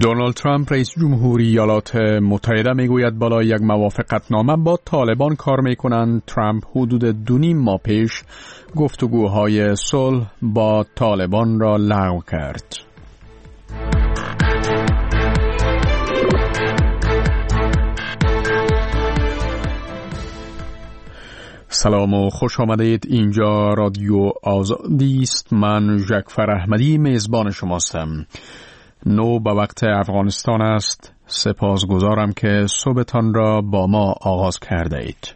دونالد ترامپ رئیس جمهوری ایالات متحده میگوید بالای یک موافقتنامه با طالبان کار میکنند. ترامپ حدود 2.5 ماه پیش گفتگوهای صلح با طالبان را لغو کرد. سلام و خوش آمدید. اینجا رادیو آزادی است. من جعفر احمدی میزبان شماستم. 9 به وقت افغانستان است. سپاسگزارم که صبحتان را با ما آغاز کرده اید.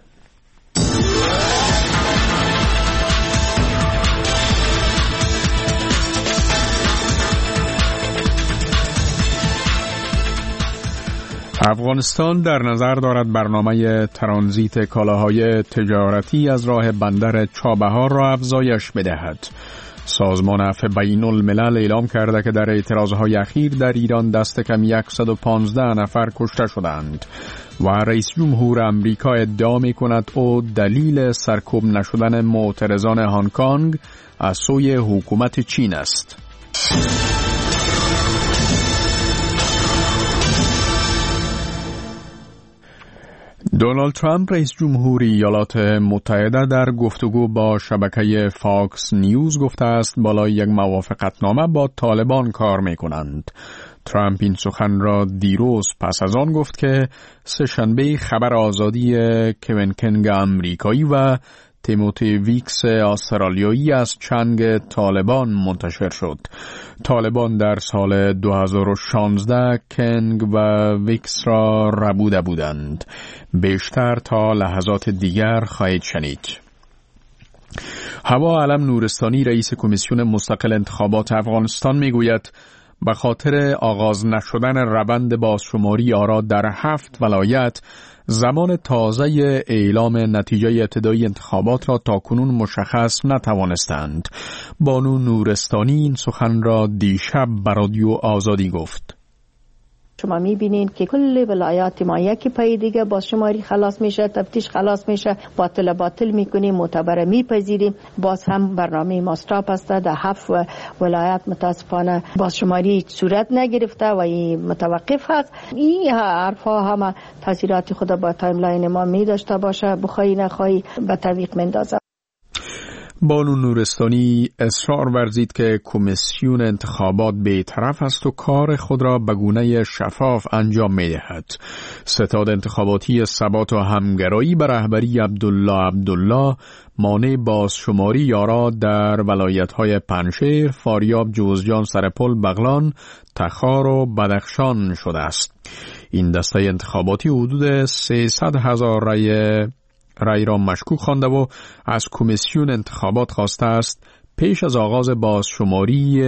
افغانستان در نظر دارد برنامه ترانزیت کالاهای تجارتی از راه بندر چابهار را افزایش بدهد. سازمان عفو بین الملل اعلام کرده که در اعتراضهای اخیر در ایران دست کم 115 نفر کشته شدند و رئیس جمهور امریکا ادعا می‌کند او دلیل سرکوب نشدن معترضان هنگ کنگ از سوی حکومت چین است. دونالد ترامپ رئیس جمهوری ایالات متحده در گفتگو با شبکه فاکس نیوز گفته است بالای یک موافقتنامه با طالبان کار می‌کنند. ترامپ این سخن را دیروز پس از آن گفت که سه‌شنبه خبر آزادی کوین کنگ امریکایی و تیموتی ویکس استرالیایی از چنگ طالبان منتشر شد. طالبان در سال 2016 کنگ و ویکس را ربوده بودند. بیشتر تا لحظات دیگر خواهید شنید. هوا علم نورستانی رئیس کمیسیون مستقل انتخابات افغانستان میگوید به خاطر آغاز نشدن روند بازشماری آرا در 7 ولایت زمان تازه اعلام نتیجه ابتدایی انتخابات را تاکنون مشخص نتوانستند. بانو نورستانی این سخن را دیشب به رادیو آزادی گفت. شما میبینین که کل ولایات ما یکی پای دیگه بازشماری خلاص میشه، تفتیش خلاص میشه، باطل میکنیم، معتبر میپذیریم. باز هم برنامه ما استاپ است. در 7 ولایت متاسفانه بازشماری صورت نگرفته و این متوقف هست. این حرفا همه تاثیرات خود با تایملاین ما میداشته باشه، بخوای نخوای به تعویق مندازه. بانو نورستانی اصرار ورزید که کمیسیون انتخابات بی‌طرف است و کار خود را به گونه شفاف انجام می‌دهد. ستاد انتخاباتی ثبات و همگرایی به رهبری عبدالله مانع بازشماری یارا در ولایت‌های پنجشیر، فاریاب، جوزجان، سرپل، بغلان، تخار و بدخشان شده است. این دسته انتخاباتی حدود 300,000 رای را مشکوک خوانده و از کمیسیون انتخابات خواسته است پیش از آغاز بازشماری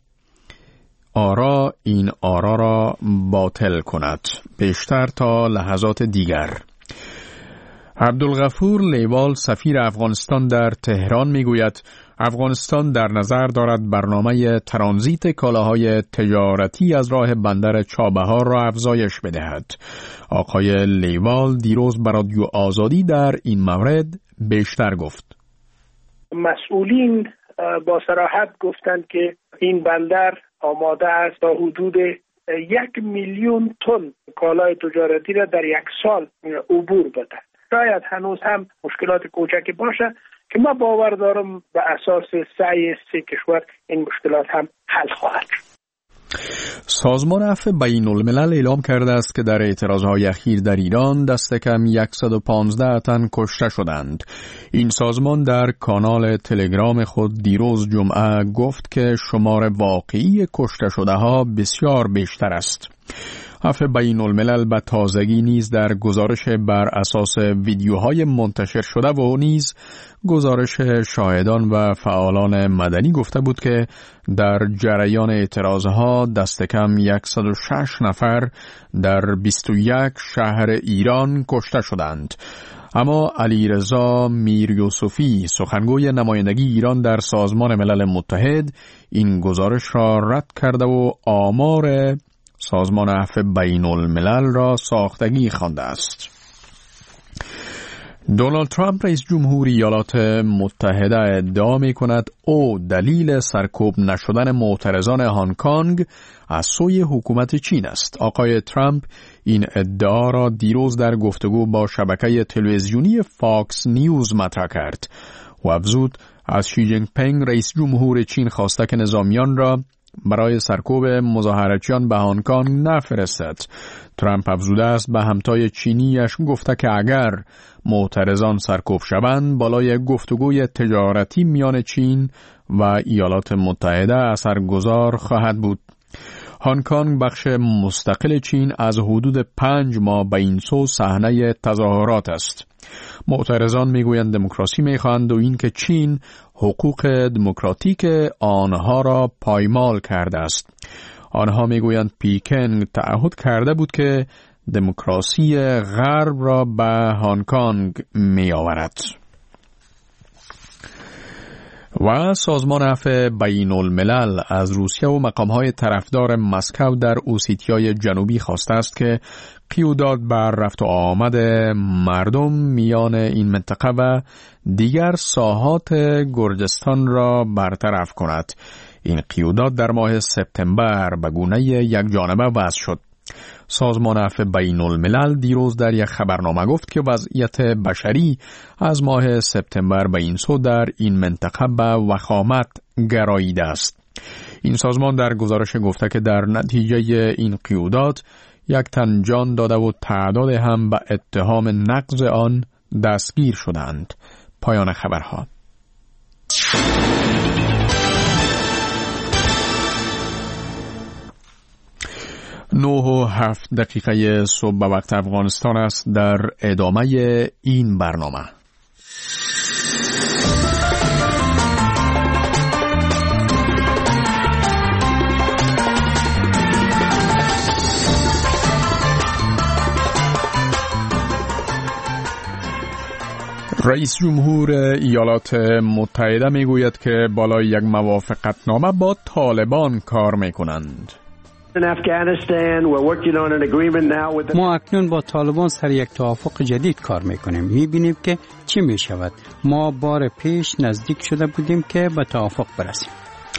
آرا این آرا را باطل کند. بیشتر تا لحظات دیگر. عبدالغفور لیوال سفیر افغانستان در تهران میگوید افغانستان در نظر دارد برنامه ترانزیت کالاهای تجارتی از راه بندر چابهار را افزایش بدهد. آقای لیوال دیروز به رادیو آزادی در این مورد بیشتر گفت. مسئولین با صراحت گفتند که این بندر آماده است تا حدود 1,000,000 تن کالای تجارتی را در 1 سال عبور بده. شاید هنوز هم مشکلات کوچکی باشه که ما باور دارم به اساس سعی 3 کشور این مشکلات هم حل خواهد شد. سازمان عفو بین الملل اعلام کرده است که در اعتراضهای اخیر در ایران دست کم 115 تن کشته شدند. این سازمان در کانال تلگرام خود دیروز جمعه گفت که شمار واقعی کشته شده ها بسیار بیشتر است. عفو بین الملل به تازگی نیز در گزارش بر اساس ویدیوهای منتشر شده و نیز گزارش شاهدان و فعالان مدنی گفته بود که در جریان اعتراضها دست کم 106 نفر در 21 شهر ایران کشته شدند. اما علیرضا میریوسفی سخنگوی نمایندگی ایران در سازمان ملل متحد این گزارش را رد کرده و آمار سازمان عفو بین الملل را ساختگی خوانده است. دونالد ترامپ رئیس جمهور ایالات متحده ادعا می کند او دلیل سرکوب نشدن معترضان هنگ کنگ از سوی حکومت چین است. آقای ترامپ این ادعا را دیروز در گفتگو با شبکه تلویزیونی فاکس نیوز مطرح کرد و افزود از شی جینگ پینگ رئیس جمهور چین خواسته که نظامیان را برای سرکوب مظاهراتچیان به هنگ کنگ نفرستد. ترامپ افزوده است به همتای چینیش گفته که اگر معترضان سرکوب شوند بالای گفتگوی تجارتی میان چین و ایالات متحده اثرگذار خواهد بود. هنگ کنگ بخش مستقل چین از حدود 5 ماه به این سو صحنه تظاهرات است. معترضان میگویند دموکراسی میخواهند و اینکه چین حقوق دموکراتیک آنها را پایمال کرده است. آنها میگویند پکین تعهد کرده بود که دموکراسی غرب را به هنگ کنگ میآورد. و سازمان عفو بین الملل از روسیه و مقامهای طرفدار مسکو در اوسیتیای جنوبی خواسته است که قیودات بر رفت و آمد مردم میان این منطقه و دیگر ساحات گرجستان را برطرف کند. این قیودات در ماه سپتامبر به گونه یک جانبه وضع شد. سازمان عفو بین الملل دیروز در یک خبرنامه گفت که وضعیت بشری از ماه سپتامبر به این سو در این منطقه به وخامت گراییده است. این سازمان در گزارش گفته که در نتیجه این قیودات یک تن جان داده و تعداد هم به اتهام نقض آن دستگیر شدند. پایان خبرها. 9:07 صبح به وقت افغانستان است. در ادامه این برنامه رئیس جمهور ایالات متحده میگوید که بالای یک موافقتنامه با طالبان کار میکنند. ما اکنون با طالبان سر یک توافق جدید کار میکنیم. میبینیم که چی میشود. ما بار پیش نزدیک شده بودیم که به توافق برسیم.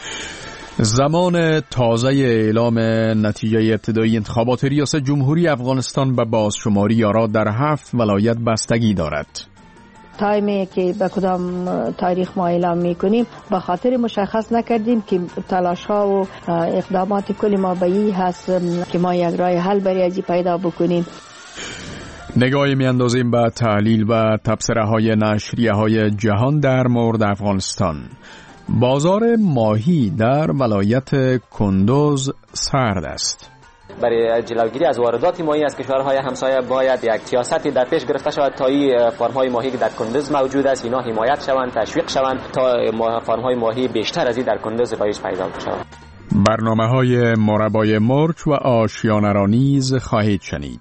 زمان تازه اعلام نتیجه ابتدایی انتخابات ریاست جمهوری افغانستان به بازشماری آرا در 7 ولایت بستگی دارد. تایمی که به کدام تاریخ ما اعلام میکنیم به خاطر مشخص نکردیم که تلاش ها و اقدامات کل ما به این هست که ما یک راه حل برای ازی پیدا بکنیم. نگاهی میاندازیم به تحلیل و تبصره های نشریه های جهان در مورد افغانستان. بازار ماهی در ولایت کندوز سرد است. برای جلوگیری از واردات ماهی از کشورهای همسایه باید یک سیاستی در پیش گرفته شود تا این فرم‌های ماهی که در کندوز موجود است اینا حمایت شوند، تشویق شوند تا فرم‌های ماهی بیشتر از این در کندوز رایج پیدا شود. برنامه‌های مربای مرچ و آشیانه را نیز خواهید شنید.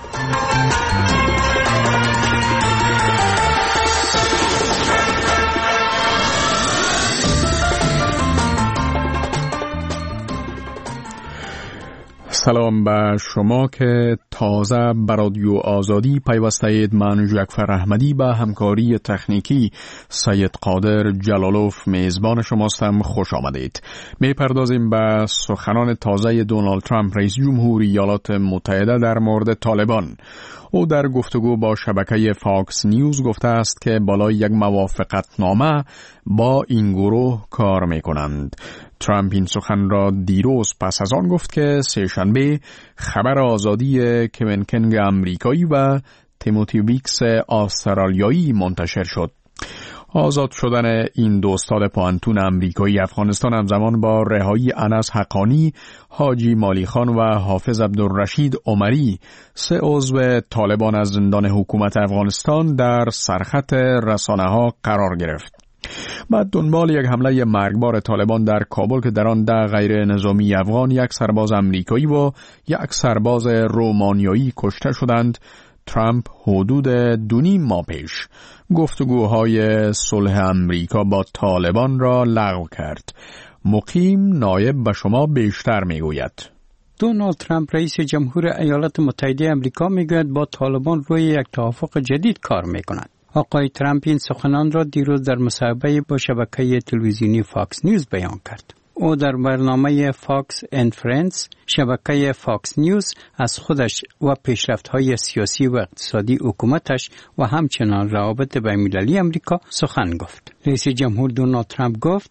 سلام به شما که تازه به رادیو آزادی پیوسته اید. من جعفر احمدی به همکاری تکنیکی سید قادر جلالوف میزبان شماستم. خوش آمدید. میپردازیم به سخنان تازه دونالد ترامپ رئیس جمهور ایالات متحده در مورد طالبان. او در گفتگو با شبکه فاکس نیوز گفته است که بالای یک موافقتنامه با این گروه کار میکنند. ترامپ این سخن را دیروز پس از آن گفت که سه‌شنبه خبر آزادی کوین کنگ امریکایی و تیموتی ویکس استرالیایی منتشر شد. آزاد شدن این دو استاد پوانتون امریکایی افغانستان همزمان با رهایی انس حقانی، حاجی مالی خان و حافظ عبدالرشید عمری، 3 عضو طالبان از زندان حکومت افغانستان در سرخط رسانه‌ها قرار گرفت. بعد دنبال یک حمله مرگبار طالبان در کابل که در آن 10 غیر نظامی افغان، 1 سرباز امریکایی و 1 سرباز رومانیایی کشته شدند، ترامپ حدود 2.5 ماه پیش گفتگوهای صلح امریکا با طالبان را لغو کرد. مقیم نایب به شما بیشتر میگوید. دونالد ترامپ رئیس جمهور ایالات متحده آمریکا میگوید با طالبان روی یک توافق جدید کار میکند. آقای ترامپ این سخنان را دیروز در مصاحبه با شبکه تلویزیونی فاکس نیوز بیان کرد. او در برنامه فاکس اند فرندز شبکه فاکس نیوز از خودش و پیشرفت‌های سیاسی و اقتصادی حکومتش و همچنان روابط بین‌المللی آمریکا سخن گفت. رئیس جمهور دونالد ترامپ گفت: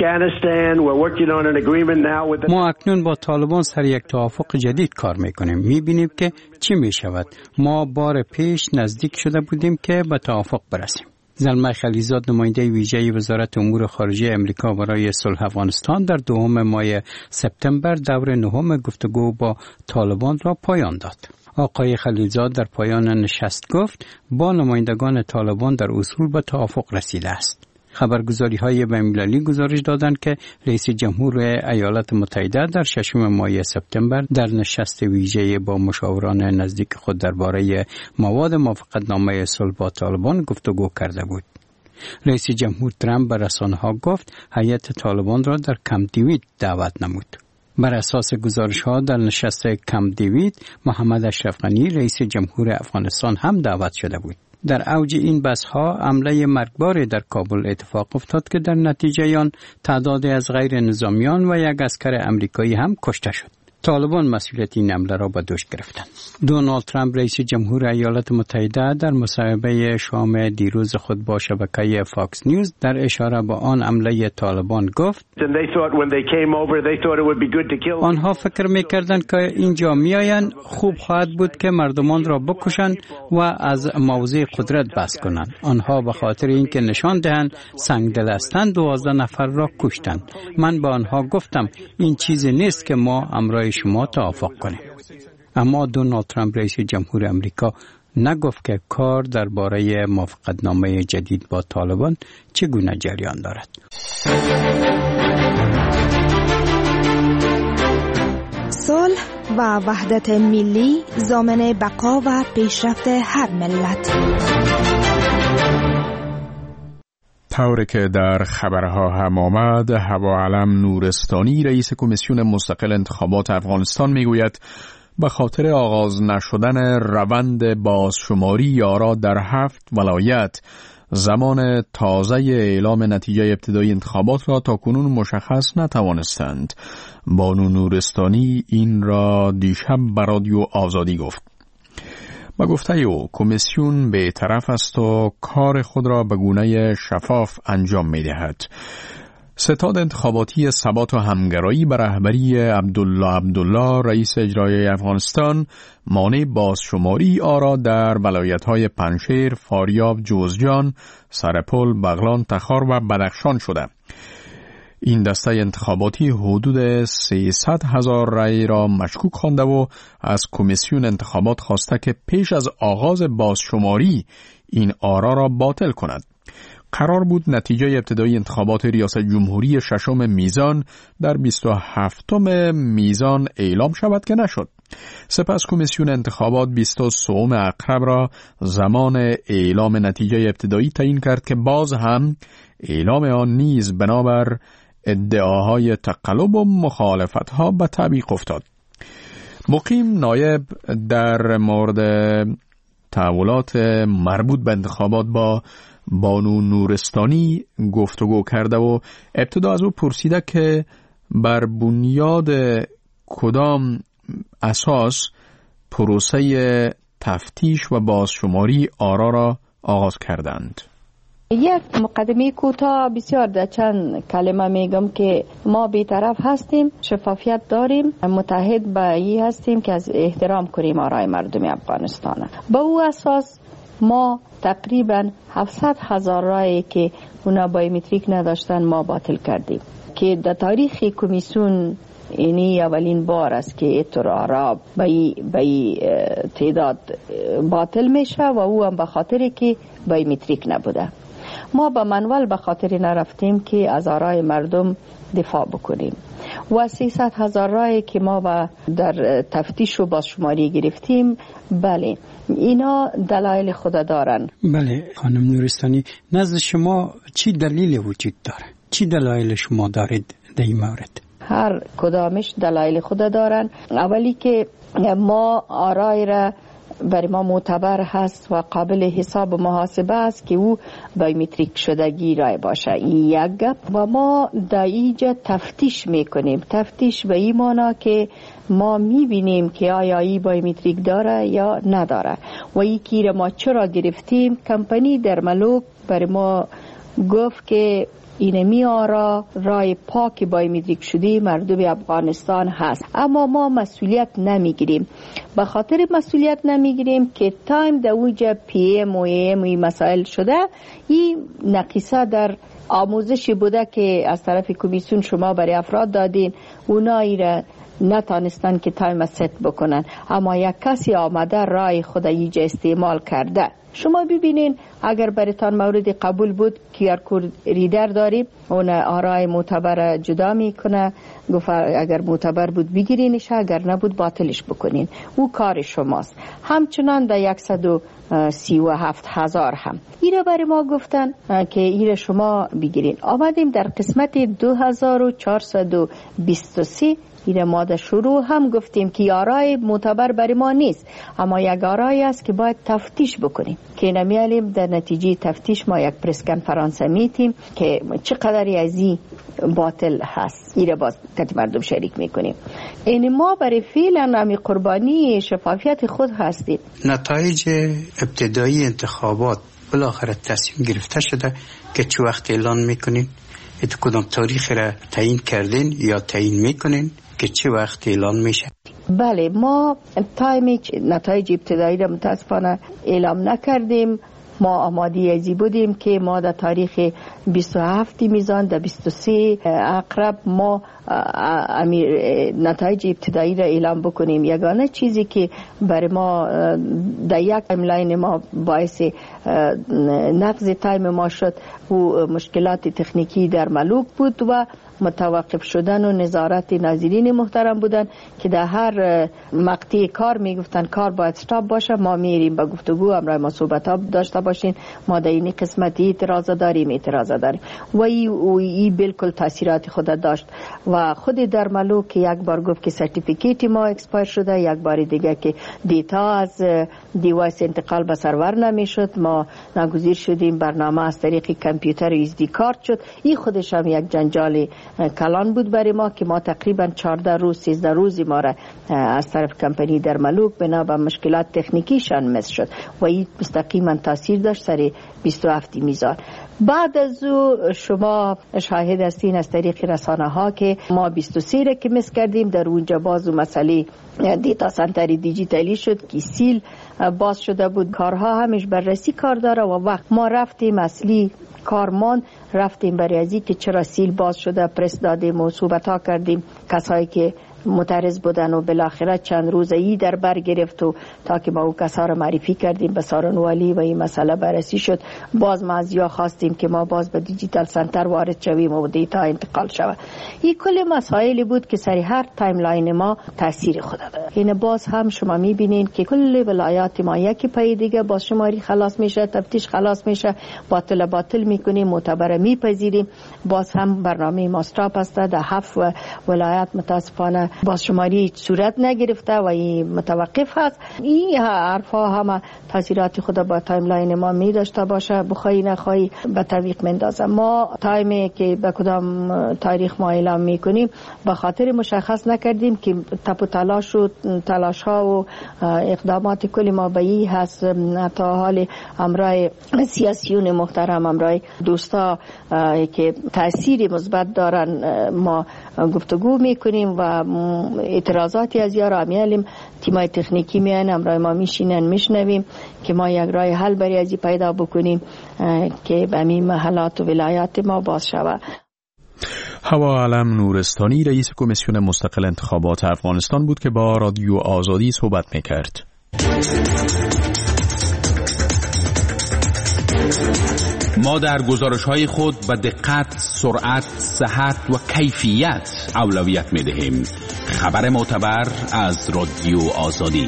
ما اکنون با طالبان سر یک توافق جدید کار می‌کنیم. می‌بینیم که چی می‌شود. ما بار پیش نزدیک شده بودیم که به توافق برسیم. زلمه خلیزاد نماینده ویژه وزارت امور خارجه امریکا برای صلح افغانستان در 2 ماه سپتامبر دور 9 گفتگو با طالبان را پایان داد. آقای خلیزاد در پایان نشست گفت با نمایندگان طالبان در اصول به توافق رسیده است. خبرگزاری‌های بین‌المللی گزارش دادند که رئیس جمهور ایالات متحده در 6 ماه سپتامبر در نشست ویژه با مشاوران نزدیک خود درباره مواد موافقتنامه صلح با طالبان گفتگو کرده بود. رئیس جمهور ترامپ به رسانه‌ها گفت هیئت طالبان را در کمپ دیوید دعوت نمود. بر اساس گزارش‌ها در نشست کمپ دیوید محمد اشرف غنی رئیس جمهور افغانستان هم دعوت شده بود. در اوج این بحث‌ها حمله مرگباری در کابل اتفاق افتاد که در نتیجه آن تعدادی از غیر نظامیان و یک عسکر آمریکایی هم کشته شد. طالبان مسئولیت این حمله را به دوش گرفتند. دونالد ترامپ رئیس جمهور ایالات متحده در مصاحبه شام دیروز خود با شبکه فاکس نیوز در اشاره به آن حمله طالبان گفت: آنها فکر می‌کردند که اینجا میآیند خوب خواهد بود که مردمان را بکشند و از موضع قدرت بحث کنند. آنها به خاطر اینکه نشان دهند سنگدل هستند 12 نفر را کشتند. من به آنها گفتم این چیزی نیست که ما امرای شما توافق کنیم. اما دونالد ترامپ رئیس جمهور آمریکا نگفت که کار درباره موافقتنامه جدید با طالبان چگونه جریان دارد. صلح و وحدت ملی ضامن بقا و پیشرفت هر ملت. طوری که در خبرها هم آمد، هوالم نورستانی رئیس کمیسیون مستقل انتخابات افغانستان میگوید به خاطر آغاز نشدن روند بازشماری آرا در 7 ولایت زمان تازه اعلام نتیجه ابتدایی انتخابات را تاکنون مشخص نتوانستند. بانو نورستانی این را دیشب به رادیو آزادی گفت. با گفته او کمیسیون به طرف است و کار خود را به گونه شفاف انجام می دهد. ستاد انتخاباتی ثبات و همگرایی به رهبری عبدالله رئیس اجرایی افغانستان مانع بازشماری آرا در ولایت‌های پنجشیر، فاریاب، جوزجان، سرپل، بغلان، تخار و بدخشان شده. این دسته انتخاباتی حدود 300,000 رای را مشکوک خوانده و از کمیسیون انتخابات خواسته که پیش از آغاز بازشماری این آرا را باطل کند. قرار بود نتیجه ابتدایی انتخابات ریاست جمهوری 6 میزان در 27 میزان اعلام شود که نشد. سپس کمیسیون انتخابات 23 اکتبر را زمان اعلام نتیجه ابتدایی تعیین کرد که باز هم اعلام آن نیز بنابر ادعاهای تقلب و مخالفت‌ها به تعویق افتاد. مقیم نایب در مورد تحولات مربوط به انتخابات با بانو نورستانی گفتگو کرده و ابتدا از او پرسیده که بر بنیاد کدام اساس پروسه تفتیش و بازشماری آرا را آغاز کردند. یک مقدمه کوتاه بسیار در چند کلمه میگم که ما بی‌طرف هستیم، شفافیت داریم، متحد به این هستیم که از احترام کنیم آرای مردم افغانستان. با او اساس ما تقریبا 700,000 رای که اونا بایومتریک نداشتن ما باطل کردیم که در تاریخ کمیسیون اینی اولین بار است که اینطور آرا به تعداد باطل میشه و او هم به خاطر که بایومتریک نبوده. ما با منول به خاطر نرفتیم که از آرای مردم دفاع بکنیم و 300,000 رای که ما در تفتیش و بازشماری گرفتیم، بله اینا دلایل خود دارن. بله خانم نورستانی، نزد شما چی دلیل وجود داره؟ چی دلایل شما دارید در این مورد؟ هر کدامش دلایل خود دارن. اولی که ما آرای را برای ما معتبر هست و قابل حساب و محاسبه است که او بایومتریک شدگی رای باشه. این یک گپ. و ما در اینجا تفتیش میکنیم. تفتیش به این معنی که ما میبینیم که آیا ای بایومتریک داره یا نداره و یکی را ما چرا گرفتیم. کمپانی درملوک برای ما گفت که این میارا رای پاک بایومتریک شده مردم افغانستان هست، اما ما مسئولیت نمیگیریم. به خاطر مسئولیت نمیگیریم که تایم در اوجه پی ام و ام و مسائل شده، این نقیصه در آموزشی بوده که از طرف کمیسیون شما برای افراد دادین، اونایی را نتانستن که تایم ست بکنن، اما یک کسی آمده رای خود اینجا استعمال کرده. شما ببینین اگر برایتان مورد قبول بود QR کد ریدر داریم، اون آرای معتبر جدا میکنه، گفت اگر معتبر بود بگیرینش، اگر نبود باطلش بکنین، او کار شماست. همچنان در 137,000 هم ایره برای ما گفتن که ایره شما بگیرین. آمدیم در قسمت 2423 این ماده شروع هم گفتیم که آرای معتبر برای ما نیست، اما یک آرای است که باید تفتیش بکنیم که نمیالیم در نتیجه تفتیش ما یک پرس کنفرانس میتیم که چقدر از این باطل هست. این باز کتی مردم شریک میکنیم. این ما برای فعلا نمی قربانی شفافیت خود هستیم. نتایج ابتدایی انتخابات بالاخره تصمیم گرفته شده که چه وقت اعلان میکنین؟ کدام تاریخ را تعیین کردین یا تعیین میکنین که چه وقت اعلان میشه؟ بله، ما تایم نتایج ابتدایی را متاسفانه اعلام نکردیم. ما آماده ازی بودیم که ما در تاریخ 27 میزان در 23 اقرب ما نتایج ابتدایی را اعلام بکنیم. یگانه چیزی که برای ما در یک تایملاین ما باعث نقض تایم ما شد و مشکلات تکنیکی در ملوک بود و متوقف شدن و نظارت ناظرین محترم بودن که در هر مقطع کار میگفتن کار باید استاپ باشه. ما میریم با گفتگو همراه ما صحبت ها داشته باشین، ما در این قسمتی اعتراض داریم و این بالکل تاثیرات خود داشت. و خود در ملوک یک بار گفت که سرتیفیکیت ما اکسپایر شده، یک بار دیگه که دیتا از دیوایس انتقال به سرور نمیشد. ما ناگزیر شدیم برنامه از طریق کامپیوتر ایزدی کارت شد. این خودش هم یک جنجال کلان بود برای ما که ما تقریبا 14 روز 13 روزی ما را از طرف کمپانی در ملوک بنا به مشکلات تکنیکیشان مس شد و این مستقیما تاثیر داشت سر 27 میزان. بعد از او شما شاهد هستین از طریق رسانه ها که ما 23 را که مس کردیم، در اونجا باز مسئله دیتا سنتر دیجیتالی شد که سیل باز شده بود. کارها همش بررسی کار داره و وقت ما رفتیم اصلی کارمان رفتیم برای ازی که چرا سیل باز شده، پرس دادیم و صحبت ها کردیم کسایی که متعرض بودن و بالاخره چند روزی در بر گرفت و تا که ما او کسا را معرفی کردیم به سارنوالی و این مسئله بررسی شد. باز ما از یا خواستیم که ما باز به دیجیتال سنتر وارد شویم و دیتا انتقال شود. این کل مسائلی بود که سری هر تایملاین ما تاثیر خود داره. این باز هم شما میبینین که کل ولایات ما یکی پای دیگه باز شماری خلاص میشه، تفتیش خلاص میشه، باطل میکنیم، معتبر میپذیریم. باز هم برنامه ماستراپ است در 7 ولایت متاسفانه باز شماری صورت نگرفته و این متوقف هست. این حرفا همه تاثیرات خود با تایملاین ما می داشته باشه، بخوایی نخوایی به تعویق مندازه. ما تایمی که به کدام تاریخ ما اعلام میکنیم به خاطر مشخص نکردیم که تپ و تلاش ها و اقدامات کلی ما به این هست. تا حال امرای سیاسیون محترم، امرای دوستا که تأثیر مثبت دارن ما گفتگو میکنیم و اعتراضاتی از یارا میالیم. تیمای تکنیکی میان امرای ما میشینن میشنویم که ما یک راه حل برای ازی پیدا بکنیم که به همین محلات و ولایات ما باز شود. هوا علم نورستانی رئیس کمیسیون مستقل انتخابات افغانستان بود که با رادیو آزادی صحبت میکرد. ما در گزارش‌های خود به دقت، سرعت، صحت و کیفیت اولویت می‌دهیم. خبر معتبر از رادیو آزادی.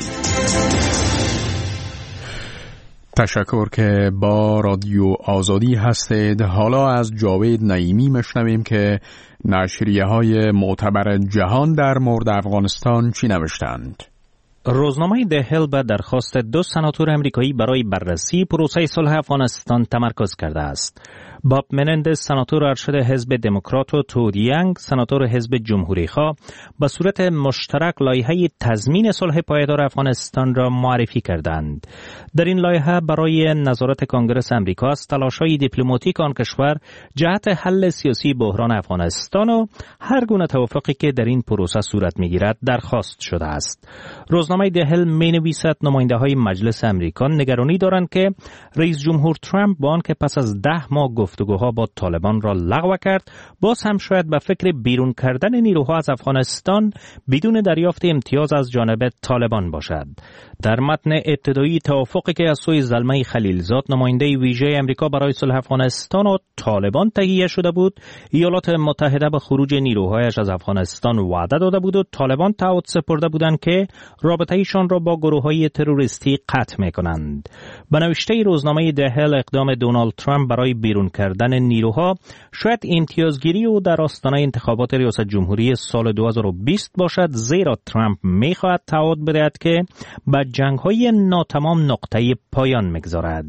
تشکر که با رادیو آزادی هستید. حالا از جاوید نعیمی میشنویم که نشریه‌های معتبر جهان در مورد افغانستان چی نوشتند. روزنامه د هیل به درخواست 2 سناتور امریکایی برای بررسی پروسه صلح افغانستان تمرکز کرده است. باب منندز سناتور ارشد حزب دموکرات و تود یانگ سناتور حزب جمهوری‌خواه به صورت مشترک لایحه تضمین صلح پایدار افغانستان را معرفی کردند. در این لایحه برای نظارت کنگره امریکا از تلاش‌های دیپلماتیک آن کشور جهت حل سیاسی بحران افغانستان و هر گونه توافقی که در این پروسه صورت می‌گیرد درخواست شده است. روزنامه د هیل می‌نویسد نماینده‌های مجلس امریکا نگرانی دارند که رئیس جمهور ترامپ با آنکه پس از 10 ماه گفتگوها با طالبان را لغو کرد، باز هم شاید به فکر بیرون کردن نیروها از افغانستان بدون دریافت امتیاز از جانب طالبان باشد. در متن ابتدایی توافقی که از سوی زلمه خلیلزاد نماینده ویژه امریکا برای صلح افغانستان و طالبان تهیه شده بود، ایالات متحده به خروج نیروهایش از افغانستان وعده داده بود و طالبان تعهد سپرده بودند که رابطه‌ایشان را با گروه‌های تروریستی قطع می‌کنند. به نوشته روزنامه د هیل اقدام دونالد ترامپ برای بیرون کردن نیروها شاید امتیازگیری او در آستانه انتخابات ریاست جمهوری سال 2020 باشد، زیرا ترامپ می‌خواهد تعهد بدهد که به جنگ‌های ناتمام نقطه پایان می‌گذارد.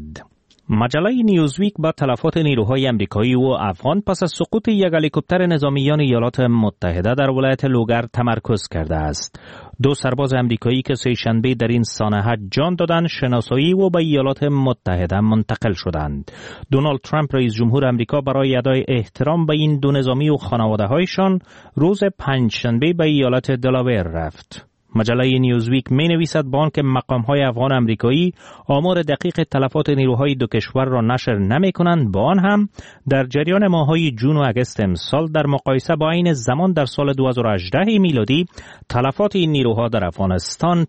مجله نیوزویک با تلفات نیروهای امریکایی و افغان پس از سقوط یک هلیکوپتر نظامیان ایالات متحده در ولایت لوگر تمرکز کرده است. 2 سرباز امریکایی که سه‌شنبه در این سانحه جان دادند شناسایی و به ایالات متحده منتقل شدند. دونالد ترامپ رئیس جمهور امریکا برای ادای احترام به این 2 نظامی و خانواده‌هایشان روز پنجشنبه به ایالت دلاویر رفت. مجله نیوزویک می نویسد با آنکه مقام‌های افغان امریکایی آمار دقیق تلفات نیروهای 2 کشور را نشر نمی کنند، با آن هم در جریان ماه‌های جون و اگست امسال در مقایسه با این زمان در سال 2018 میلادی تلفات این نیروها در افغانستان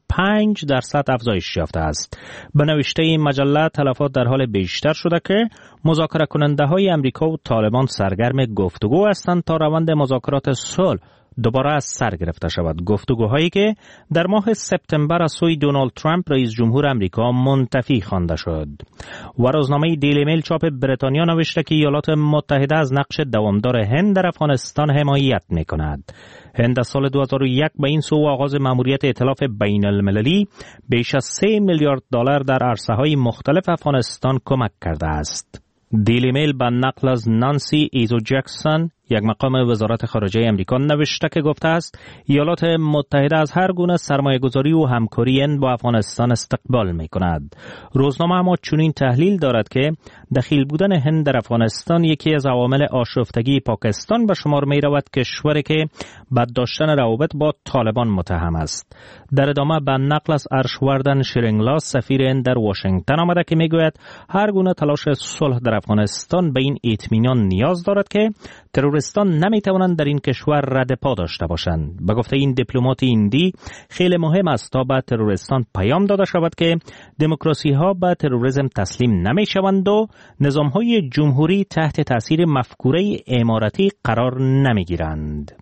5% افزایش یافته است. به نوشته این مجله تلفات در حال بیشتر شده که مذاکره کننده‌های امریکا و طالبان سرگرم گفتگو هستند تا روند مذاکرات صلح دوباره از سر گرفته شود. گفتگوهایی که در ماه سپتامبر از سوی دونالد ترامپ رئیس جمهور امریکا منتفی خوانده شد. و روزنامه دیلی میل چاپ بریتانیا نوشته که ایالات متحده از نقش دوامدار هند در افغانستان حمایت می‌کند. هند از سال 2001 به این سو آغاز مأموریت ائتلاف بین المللی بیش از 3 میلیارد دلار در عرصه‌های مختلف افغانستان کمک کرده است. دیلی میل به نقل از نانسی ایزو جکسون یک مقام وزارت خارجه امریکا نوشته که گفته است ایالات متحده از هر گونه سرمایه‌گذاری و همکاری هند با افغانستان استقبال می‌کند. روزنامه اما چنین تحلیل دارد که دخیل بودن هند در افغانستان یکی از عوامل آشفتگی پاکستان به شمار می‌رود، کشوری که بد داشتن روابط با طالبان متهم است. در ادامه به نقل از ارشوردن شرینگلا سفیر هند در واشنگتن آمده که می‌گوید هر گونه تلاش صلح در افغانستان به این اطمینان نیاز دارد که تروریستان نمیتوانند در این کشور رد پا داشته باشند. به گفته این دیپلمات هندی خیلی مهم است تا به تروریستان پیام داده شود که دموکراسی ها به تروریسم تسلیم نمیشوند و نظام های جمهوری تحت تاثیر مفکوره اماراتی قرار نمیگیرند.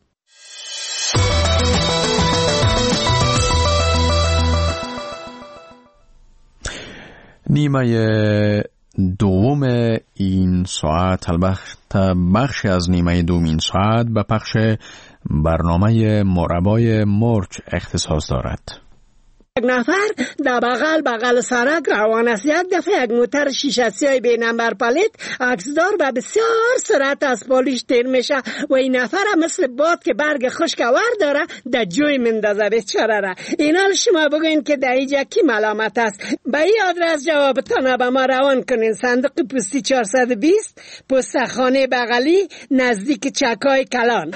نیمه دوم این ساعت، البته بخشی از نیمه دوم این ساعت به پخش برنامه مربای مرچ اختصاص دارد. یک نفر در بغل سرک روان است. یک دفعه یک موتر شیشه سیاه بی نمبر پلیت عکسدار به بسیار سرعت از پالیش تیر میشه و این نفر مثل باد که برگ خشکاور داره در جوی مندازه بیچاره را. اینا شما بگوین که در اینجا کی ملامت است؟ به این آدرس جوابتان به ما روان کنین. صندوق پستی 420 پستخانه بغلی نزدیک چکای کلان.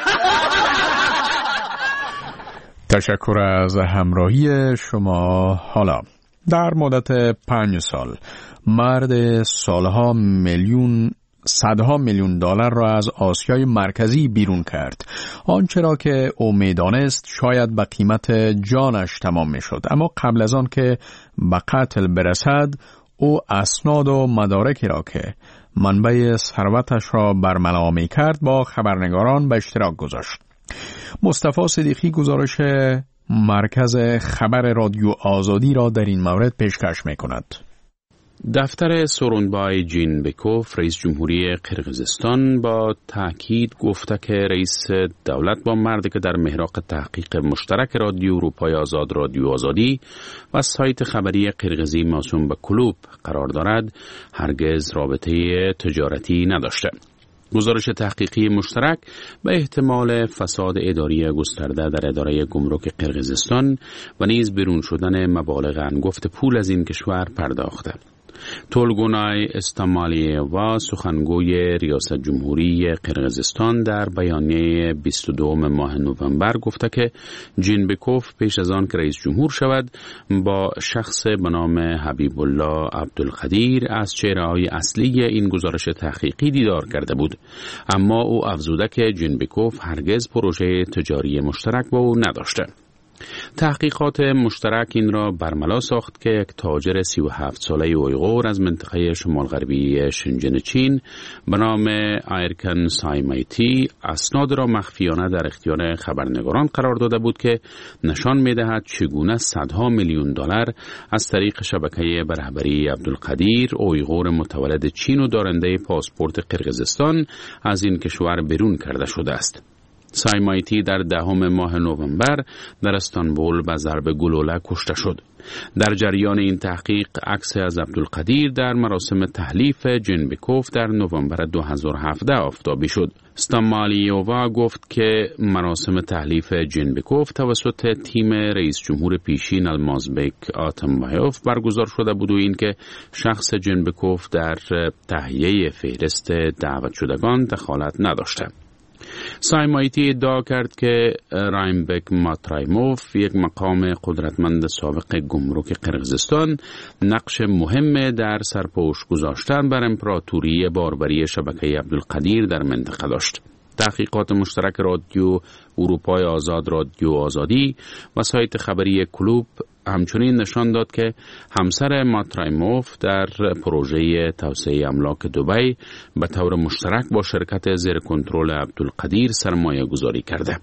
تشکر از همراهی شما. حالا در مدت 5 سال مرد صدها میلیون دلار را از آسیای مرکزی بیرون کرد. آنچه را که او میدانست شاید به قیمت جانش تمام میشد، اما قبل از آن که به قتل برسد او اسناد و مدارکی را که منبع ثروتش را برملا می‌کرد با خبرنگاران به اشتراک گذاشت. مصطفی صدیقی گزارش مرکز خبر رادیو آزادی را در این مورد پیشکش می‌کند. دفتر سورونبای جینبکوف رئیس جمهوری قرقیزستان با تاکید گفته که رئیس دولت با مردی که در محراق تحقیق مشترک رادیو اروپای آزاد رادیو آزادی و سایت خبری قرقیزی موسوم به کلوب قرار دارد هرگز رابطه تجارتی نداشته. گزارش تحقیقی مشترک به احتمال فساد اداری گسترده در اداره گمرک قرقیزستان و نیز بیرون شدن مبالغ انگفت پول از این کشور پرداخته. تولگونای استامالیوا سخنگوی ریاست جمهوری قرقیزستان در بیانیه 22 ماه نوامبر گفته که جینبکوف پیش از آن که رئیس جمهور شود با شخص به نام حبیب الله عبدالقدیر از چهره‌های اصلی این گزارش تحقیقی دیدار کرده بود، اما او افزوده که جینبکوف هرگز پروژه تجاری مشترک با او نداشته. تحقیقات مشترک این را برملا ساخت که یک تاجر 37 ساله اویغور از منطقه شمال غربی شنجن چین به نام آیرکن سایمایتی اسناد را مخفیانه در اختیار خبرنگاران قرار داده بود که نشان می‌دهد چگونه صدها میلیون دلار از طریق شبکه به رهبری عبدالقدیر اویغور متولد چین و دارنده پاسپورت قرقیزستان از این کشور بیرون کرده شده است. سایمایتی در 10 ماه نوامبر در استانبول به ضرب گلوله کشته شد. در جریان این تحقیق عکس از عبدالقدیر در مراسم تحلیف جینبکوف در نوامبر 2017 آفتابی شد. استامالیووا گفت که مراسم تحلیف جینبکوف توسط تیم رئیس جمهور پیشین المازبک آتمبایوف برگزار شده بود و این که شخص جینبکوف در تهیه فهرست دعوت شدگان دخالت نداشته. سایمایتی ادعا کرد که رایمبک ماترایموف یک مقام قدرتمند سابق گمرک قرقیزستان نقش مهم در سرپوش گذاشتن بر امپراتوری باربری شبکه عبدالقدیر در منطقه داشت. تحقیقات مشترک رادیو اروپای آزاد رادیو آزادی و سایت خبری کلوب همچنین نشان داد که همسر ماترایموف در پروژه توسعه املاک دبی به طور مشترک با شرکت زیر کنترل عبدالقدیر سرمایه گذاری کرده.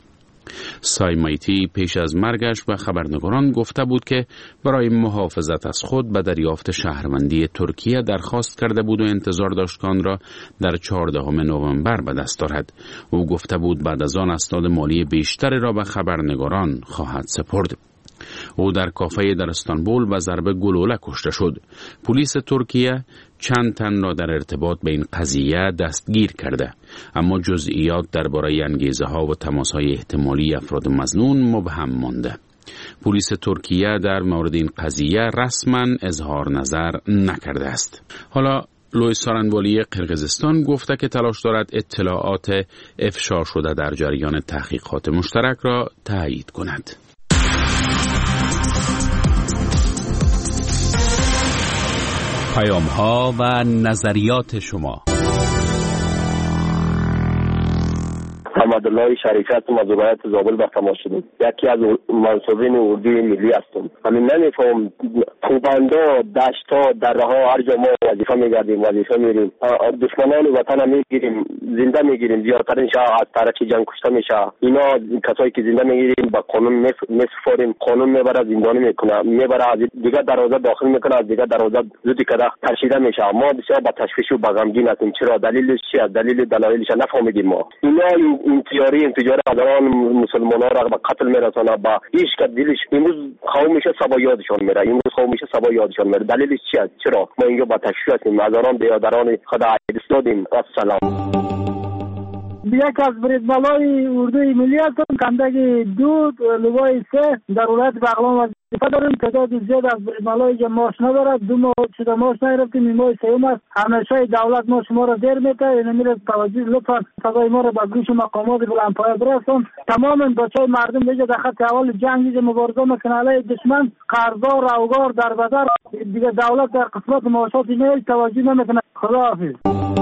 سایمایتی پیش از مرگش به خبرنگاران گفته بود که برای محافظت از خود به دریافت شهروندی ترکیه درخواست کرده بود و انتظار داشت که آن را در 14 نوامبر به دست دارد. او گفته بود بعد از آن اسناد مالی بیشتری را به خبرنگاران خواهد سپرد. او در کافه در استانبول به ضرب گلوله کشته شد. پلیس ترکیه چند تن را در ارتباط به این قضیه دستگیر کرده، اما جزئیات درباره انگیزه ها و تماس های احتمالی افراد مظنون مبهم مانده. پلیس ترکیه در مورد این قضیه رسما اظهار نظر نکرده است. حالا لوی سارنوالی قرقیزستان گفته که تلاش دارد اطلاعات افشا شده در جریان تحقیقات مشترک را تایید کند. پیام‌ها و نظریات شما. محمدالله شریفت مزوبایت زابل به تماس شدیم. یکی از منصوبین اردوی ملی هستم. همین نمیفهم کوبندا دشتا درها هر جا ما وظیفه میگردیم وظیفه میریم دشمنان وطن میگیریم زنده میگیریم زیادترین شاه از طرف جنگ کشته میشه. اینا کسایی که زنده میگیریم با قانون میسپاریم قانون میبره زندانی میکنه میبره از دیگه دروازه داخل میکنه از دیگه دروازه زودی کده ترشیده میشه. ما بسیار با تشویش و با غمگین هستیم. چرا دلیلش چیه؟ دلایلش نفهمیدیم ما. اینا این تیاری انفجار آدمان مسلمان ها را به قتل میرسانه با هیچ که دلش امروز قومش سبا یادشان میره امروز قومش سبا یادشان میره. دلیلش چیه؟ چرا ما اینجا با تشویش هستیم هزاران برادران خدا عزیز دادیم. السلام. یک از بریدمالای اردوی ملی هستم. کندگی 2 لوای 3 در ولایت بغلان وظیفه داریم. تعداد زیاد از بریدمالای که ماش ندارد 2 ماه شده ماش نگرفتیم. این ماه سوم است. همیشه دولت ما شما را دیر میده. این میره توجه لطفا صدای ما را به گوش مقامات بلندپایه برسون. تمام بچهای مردم دیگه در خط اول جنگ مبارزه میکنه علیه دشمن. قرضدار روگار در بدر دیگه دولت در قسمت معاشات اینا توجه نمیکنه. خداحافظ.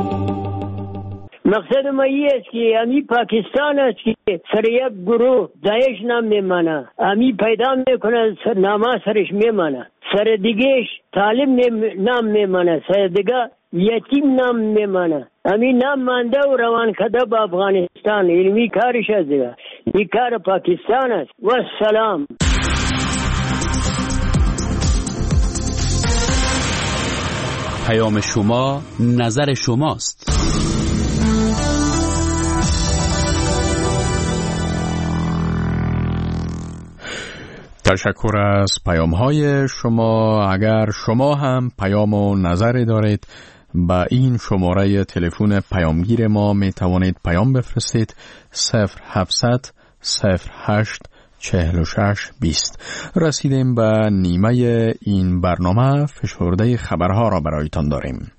مقصد ما این است که امی پاکستان است که سر یک گروه داعش نام میمانه امی پیدا میکنه نامه سرش میمانه سر دیگهش طالب نام میمانه سر دیگه یتیم نام میمانه امی نام مانده و روان کده با افغانستان. علمی کارش است دیگه. این کار پاکستان است. و سلام. پیام شما نظر شماست. تشکر از پیام‌های شما. اگر شما هم پیام و نظری دارید با این شماره تلفن پیامگیر ما می توانید پیام بفرستید 0700 08 46 20. رسیدیم به نیمه این برنامه. فشرده خبرها را برایتان داریم.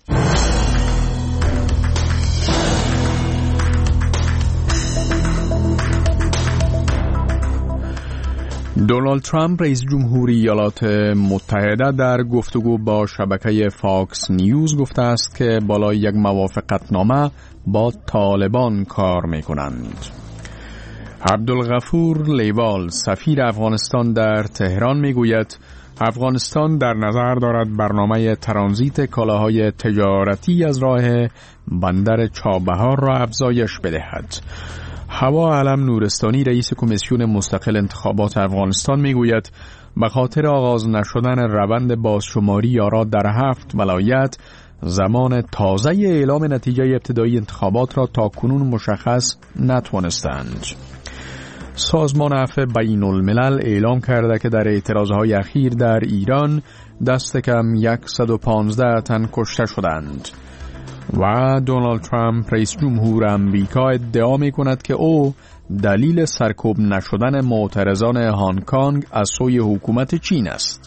دونالد ترامپ رئیس جمهوری ایالات متحده در گفتگو با شبکه فاکس نیوز گفته است که بالای یک موافقتنامه با طالبان کار می‌کنند. عبدالغفور لیوال سفیر افغانستان در تهران میگوید افغانستان در نظر دارد برنامه ترانزیت کالاهای تجارتی از راه بندر چابهار را افزایش بدهد. هوا علم نورستانی رئیس کمیسیون مستقل انتخابات افغانستان میگوید به خاطر آغاز نشدن روند بازشماری یارا در 7 ولایت زمان تازه اعلام نتیجه ابتدایی انتخابات را تا کنون مشخص نتوانستند. سازمان عفو بین الملل اعلام کرده که در اعتراضهای اخیر در ایران دست کم 115 تن کشته شدند. و دونالد ترامپ رئیس جمهور آمریکا ادعا می کند که او دلیل سرکوب نشدن معترضان هنگ کنگ از سوی حکومت چین است.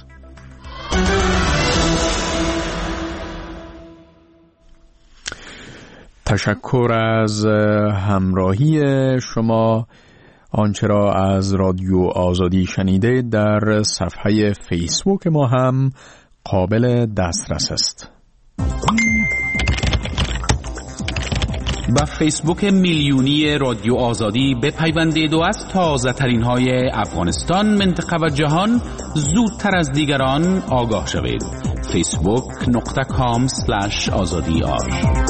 تشکر از همراهی شما. آنچه را از رادیو آزادی شنیده در صفحه فیسبوک ما هم قابل دسترس است. با فیسبوک میلیونی رادیو آزادی بپیوندید و از تازه ترین های افغانستان، منطقه و جهان زودتر از دیگران آگاه شوید. facebook.com/azadi.ar.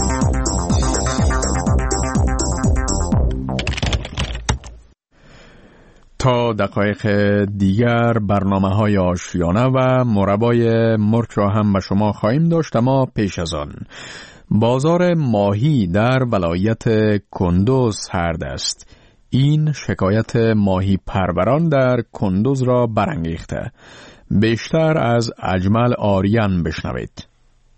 تا دقایق دیگر برنامه‌های آشیانه و مربای مرغ را هم به شما خواهیم داشت، اما پیش از آن بازار ماهی در ولایت کندوز سرد است. این شکایت ماهی پروران در کندوز را برانگیخته. بیشتر از اجمل آریان بشنوید.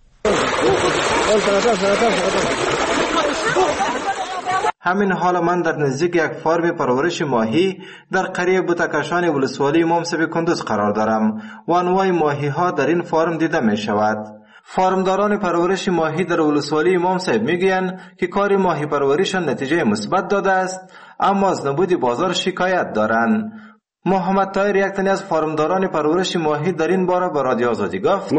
همین حال من در نزدیک یک فارم پرورش ماهی در قریه بوتکشان ولسوالی مامسب کندوز قرار دارم و انواع ماهی ها در این فارم دیده می شود. فارمداران پرورش ماهی در ولسوالی امام صاحب میگویند که کار ماهی پروریشان نتیجه مثبت داده است، اما از نبود بازار شکایت دارند. محمد طاهر یک تن از فارمداران پرورش ماهی در این باره به رادیو آزادی گفت: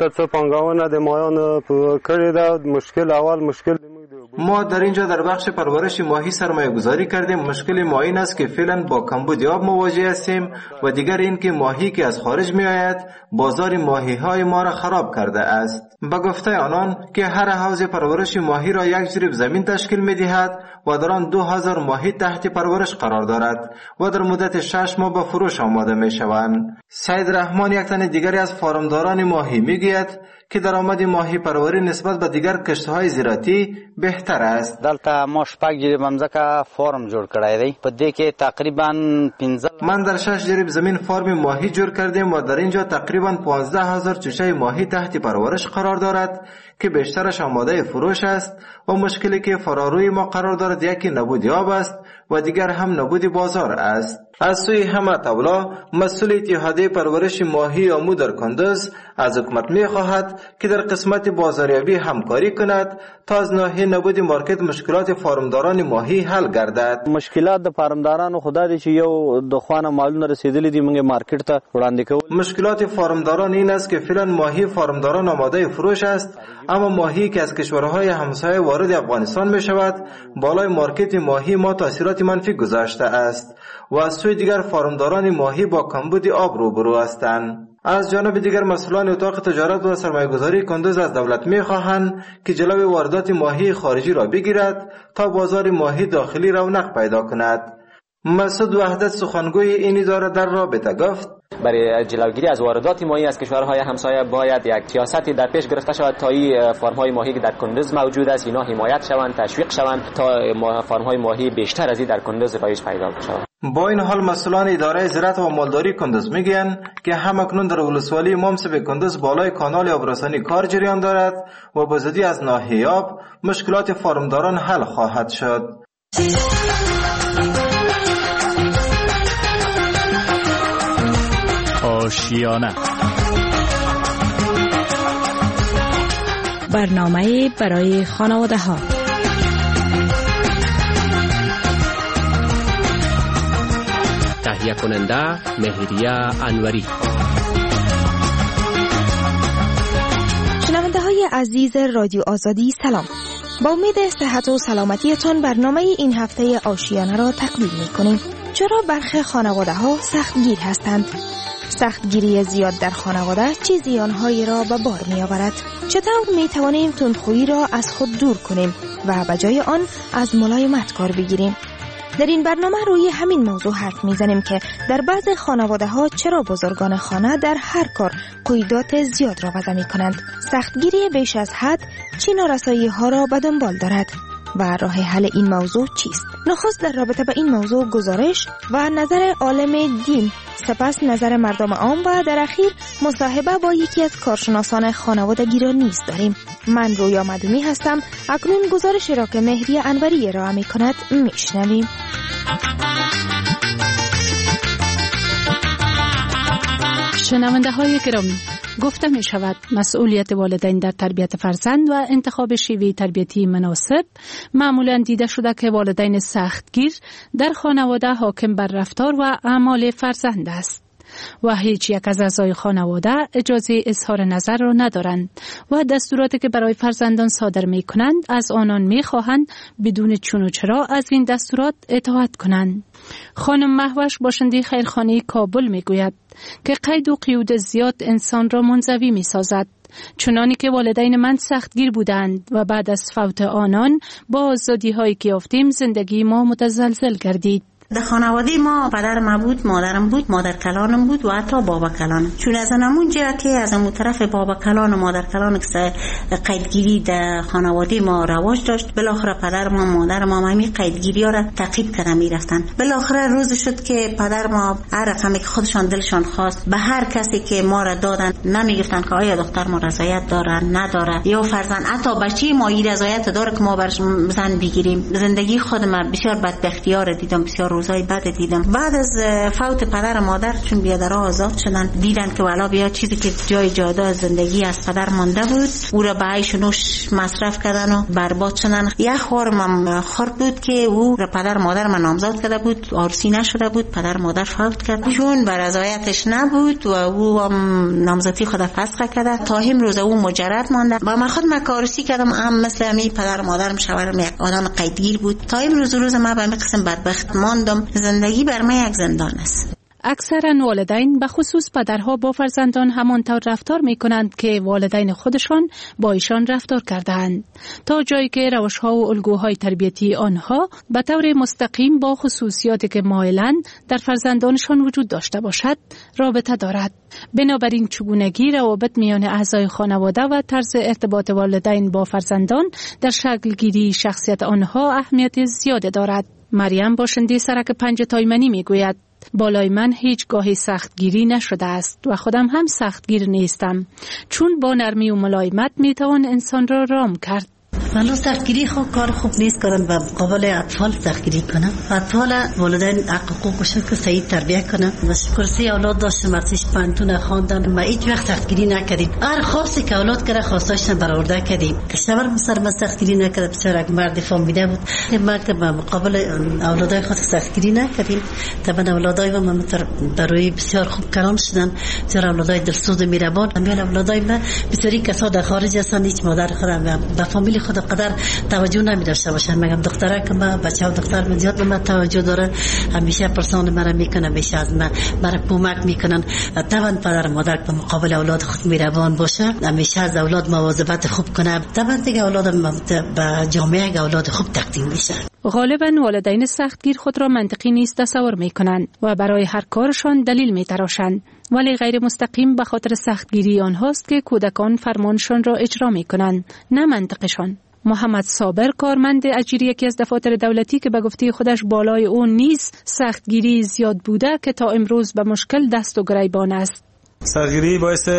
ما در اینجا در بخش پرورش ماهی سرمایه گذاری کردیم. مشکل ما این است که فعلا با کمبود آب مواجه هستیم و دیگر این که ماهی که از خارج می آید بازار ماهی های ما را خراب کرده است. به گفته آنان که هر حوض پرورش ماهی را یک جریب زمین تشکیل می دهد و در آن 2000 ماهی تحت پرورش قرار دارد و در مدت 6 ماه به فروش آماده می شوند. سید رحمان یک تن دیگری از فارمداران ماهی می گوید که درآمد ماهی پروری نسبت به دیگر کشت‌های زراعتی بهتر است. دلته ما شپږ جریب ممزکه فارم جوړ کړی دی. په دې کې تقریبا 15 من در 6 جریب زمین فارم ماهی جوړ کردیم و در اینجا تقریبا 15000 چوشه ماهی تحت پرورش قرار دارد که بیشترش آماده فروش است و مشکلی که فراروی ما قرار دارد یکی نبود آب است و دیگر هم نبود بازار است. از سوی حمد اولا مسئول اتحادیه پرورش ماهی آمو در کندوز از حکومت می خواهد که در قسمت بازاریابی همکاری کند تا از ناحیه نبود مارکت مشکلات فارمداران ماهی حل گردد. مشکلات د فارمدارانو خدا دې چې یو د خوانه مالونه رسیدلې دي موږ مارکت ته وړاندې کوو. مشکلات فارمداران این است که فعلا ماهی فارمداران آماده فروش است، اما ماهی که از کشورهای همسایه وارد افغانستان می شود بالای مارکت ماهی ما تاثیرات منفی گذاشته است و از سوی دیگر فارمداران ماهی با کمبود آب روبرو هستند. از جانب دیگر مسئولان اتاق تجارت و سرمایه‌گذاری کندوز از دولت می‌خواهند که جلوی واردات ماهی خارجی را بگیرد تا بازار ماهی داخلی رونق پیدا کند. مسعود وحدت سخنگوی این اداره در رابطه گفت: برای جلوگیری از واردات ماهی از کشورهای همسایه باید یک سیاستی در پیش گرفته شود تا این فرم‌های ماهی که در کندز موجود است اینا حمایت شوند، تشویق شوند تا فرم‌های ماهی بیشتر از این در کندز رایج پیدا شود. با این حال مسئولان اداره زراعت و مالداری کندز میگن که همکنون در ولسوالی مامسب کندز بالای کانال آبرسانی کار جریان دارد و با زودی از ناحیه آب مشکلات فارمداران حل خواهد شد. آشیانه برنامه برای خانواده ها. تهیه کننده مهریه انوری. شنونده های عزیز رادیو آزادی سلام. با امید صحت و سلامتیتان برنامه این هفته آشیانه را تقدیم می کنیم. چرا برخی خانواده ها سختگیر هستند؟ سختگیری زیاد در خانواده چه زیانهایی را به بار می آورد؟ چطور می توانیم تندخویی را از خود دور کنیم و به جای آن از ملایمت کار بگیریم؟ در این برنامه روی همین موضوع حرف میزنیم که در بعض خانواده ها چرا بزرگان خانه در هر کار قیودات زیاد را وضع می کنند. سختگیری بیش از حد چه نارسایی ها را به دنبال دارد و راه حل این موضوع چیست؟ نخست در رابطه با این موضوع گزارش و نظر عالم دین، سپس نظر مردم عام و در اخیر مصاحبه با یکی از کارشناسان خانوادگی را نیز داریم. من رویا مدومی هستم. اکنون گزارش را که مهریه انوری ارائه می کند میشنویم. شنونده های گرامی، گفته می شود مسئولیت والدین در تربیت فرزند و انتخاب شیوه تربیتی مناسب معمولا دیده شده که والدین سختگیر در خانواده حاکم بر رفتار و اعمال فرزند است و هیچ یک از اعضای خانواده اجازه اظهار نظر را ندارند و دستوراتی که برای فرزندان صادر می کنند از آنان می خواهند بدون چون و چرا از این دستورات اطاعت کنند. خانم مهوش باشنده خیرخانه کابل می گوید که قید و قیود زیاد انسان را منزوی می سازد. چنانی که والدین من سختگیر بودند و بعد از فوت آنان با آزادی هایی که یافتیم زندگی ما متزلزل گردید. در خانواده ما پدرم بود، مادرم بود، مادر کلانم بود و حتی بابا کلانم. چون از همون جهت که از اون طرف بابا کلان و مادر کلان که قیدگیری در خانواده ما رواج داشت، بالاخره پدر ما مادر ما همین قیدگیری ها را تعقیب کردن میرفتن. بالاخره روز شد که پدر ما هر رقمی که خودشان دلشان خواست به هر کسی که ما را دادن نمیگفتن که آیا دختر ما رضایت داره نداره یا فرزند حتی بچه ما این رضایت داره که ما برش زن بگیریم. زندگی خودم بسیار بدبختیار دیدم، بسیار روزای بعد دیدم. بعد از فوت پدر مادر چون بیادرها آزاد شدن دیدن که والا بیا چیزی که جای جادا زندگی از پدر مانده بود او را به عیش و نوش مصرف کردن و برباد شدن. یک خورم خورد بود که او را پدر مادر من نامزد کرده بود، عروسی نشده بود، پدر مادر فوت کرد چون بر رضایتش نبود و او نامزدی خود فسخ کرده. تا امروز او مجرد مانده و من خود عروسی کردم هم مثل امی پدر مادرم شوهرم یک آدم قیدگیر بود. تا امروز روز ما به این قسم بدبخت ماندم. زندگی بر من یک زندان است. اکثرا والدین به خصوص پدرها با فرزندان همانطور رفتار می کنند که والدین خودشان با ایشان رفتار کردند تا جایی که روشها و الگوهای تربیتی آنها به طور مستقیم با خصوصیاتی که مایلند در فرزندانشان وجود داشته باشد رابطه دارد. بنابراین چگونگی روابط میان اعضای خانواده و طرز ارتباط والدین با فرزندان در شکل گیری شخصیت آنها اهمیت زیاد دارد. مریم باشنده سرک 5 تایمنی می گوید بالای من هیچگاهی سختگیری نشده است و خودم هم سختگیر نیستم چون با نرمی و ملایمت می توان انسان را رام کرد. والله سختگیری خب کار خوب نیست کردن و مقابل اطفال سختگیری کنن. اطفال والدین حقوقشون که صحیح تربیت کنن. کرسی اولاد داشتم مرتیش پانتون خواندن ما هیچ وقت سختگیری نکردیم. هر خاصی که اولاد کرده خواستاشون برآورده کردیم. شوهر سر ما سختگیری نکرد، بسیار یک مرد فهمیده بود. ما که مقابل اولادای خود سختگیری نکردیم. طبعا اولادای ما برای بسیار خوب کلام شدن. بسیار اولادای دلسوز و مهربان. امیال اولادای ما بسیاری کسا در خارج هستند، هیچ مادر خودم به فامیل خود قدر توجه نمی داشته باشن. مگم دختره که ما بچه‌ها دختر من زیاد به من توجه داره، همیشه پرسان مرا میکنن، همیشه از من مرا کمک میکنن. طبعا پدر مادر به مقابل اولاد خود مهربان باشه، همیشه از اولاد مواظبت خوب کنه. طبعا دیگه اولاد به جامعه اولاد خوب تقدیم میشه. غالبا والدین سختگیر خود را منطقی نیست تصور میکنند و برای هر کارشان دلیل میتراشند. ولی غیر مستقیم به خاطر سختگیری آنهاست که کودکان فرمانشان را اجرا می کنند، نه منطقشان. محمد صابر، کارمند اجیر یکی از دفاتر دولتی که به گفته خودش بالای اون نیز سختگیری زیاد بوده که تا امروز به مشکل دست و گریبان است. سختگیری باعث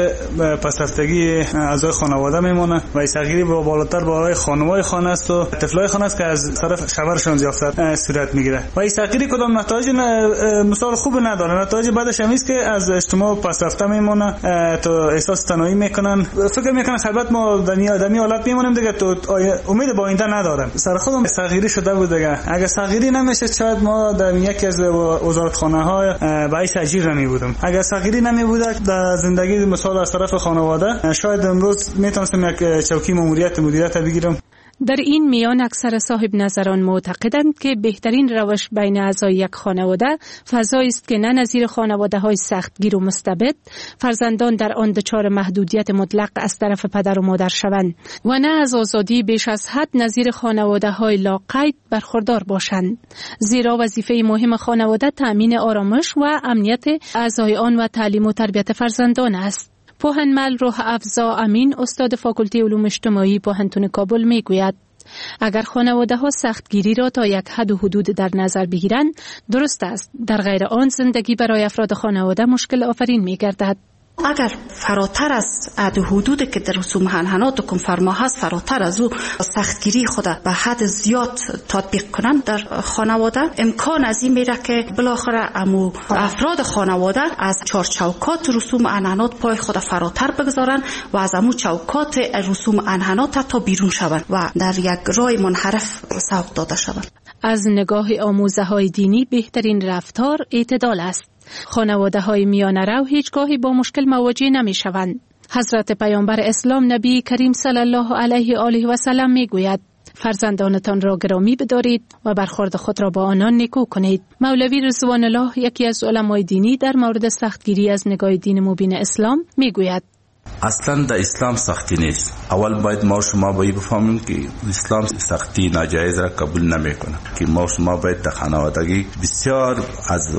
پسرفتگی اعضای خانواده میمونه و این سختگیری با بالاتر بالای خانوای خانه است و طفلای خانه است که از طرف شوهرشان ضیافت صورت میگیره و این سختگیری کدام نتایج مثال خوب نداره. نتایج بعدش هم است که از اجتماع پسرفته میمونه، تو احساس تنهایی میکنن، فکر میکنن البته ما دنیا حالت میمونیم دیگه، تو امید با آینده ندارم. سر خودم سختگیری شده بود دیگه. اگه سختگیری نمیشه شاید ما در یکی از وزارتخانه های باعث اجیر نمیبودم. اگر سختگیری نمیبود در زندگی مثال از طرف خانواده شاید امروز میتونستم یک چوکی مدیریت بگیرم. در این میان اکثر صاحب نظران معتقدند که بهترین روش بین اعضای یک خانواده فضایی است که نه نظیر خانواده‌های سختگیر و مستبد فرزندان در آن دچار محدودیت مطلق از طرف پدر و مادر شوند و نه از آزادی بیش از حد نظیر خانواده‌های لاقید برخوردار باشند، زیرا وظیفه مهم خانواده تأمین آرامش و امنیت اعضای آن و تعلیم و تربیت فرزندان است. پوهنمل روح افزا امین، استاد فاکولته علوم اجتماعی پوهنتون کابل میگوید اگر خانواده‌ها سختگیری را تا یک حد و حدود در نظر بگیرند درست است، در غیر آن زندگی برای افراد خانواده مشکل آفرین می‌گردد. اگر فراتر از حد و حدودی که در رسوم عنعنات و کنفرما هست فراتر از او سختگیری خود به حد زیاد تطبیق کنند در خانواده، امکان از این میره که بالاخره افراد خانواده از چارچوکات رسوم عنعنات پای خود فراتر بگذارند و از امو چوکات رسوم عنعنات تا بیرون شوند و در یک راه منحرف سوق داده شوند. از نگاه آموزه‌های دینی بهترین رفتار اعتدال است. خانواده‌های میانه رو هیچگاهی با مشکل مواجه نمی‌شوند. حضرت پیامبر اسلام نبی کریم صلی الله علیه و آله و سلم میگوید فرزندانتان را گرامی بدارید و برخورد خود را با آنان نیکو کنید. مولوی رضوان الله، یکی از علمای دینی، در مورد سختگیری از نگاه دین مبین اسلام میگوید اصلا در اسلام سختی نیست. اول باید ما شما باید بفهمیم که اسلام سختی ناجایز را قبول نمیکنه، که ما شما باید در خانوادگی بسیار از